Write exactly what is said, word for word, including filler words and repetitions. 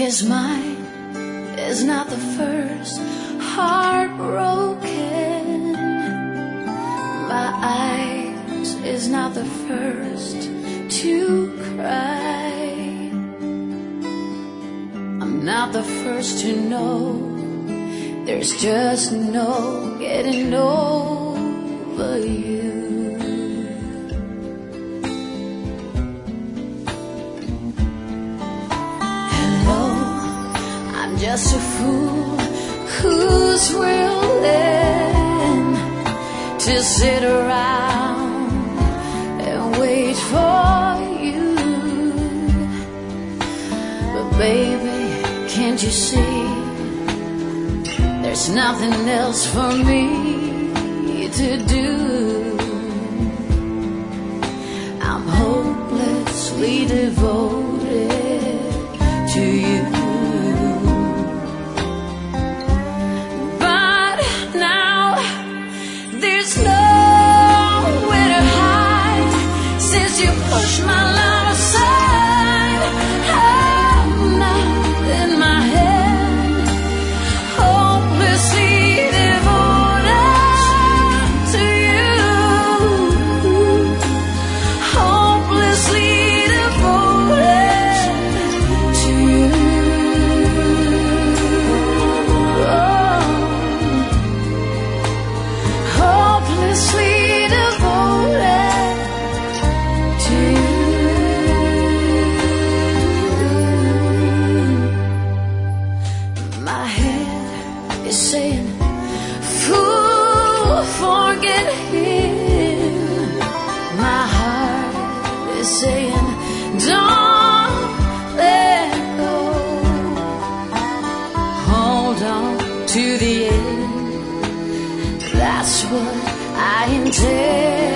'cause mine is not the first heartbroken. My eyes is not the first to cry. I'm not the first to know there's just no getting over you. Hello, I'm just a fool who's willing to sit around and wait for you. But baby, can't you see there's nothing else for me to do? I'm hopelessly devoted to you. But now there's nowhere to hide since you pushed my love aside. I'm not in my head, hopelessly devoted to you. Hopelessly devoted to you. Oh. Hopelessly devoted to you. My head is saying, fool, forget him. My heart is saying, don't let go. Hold on to the end. That's what I intend.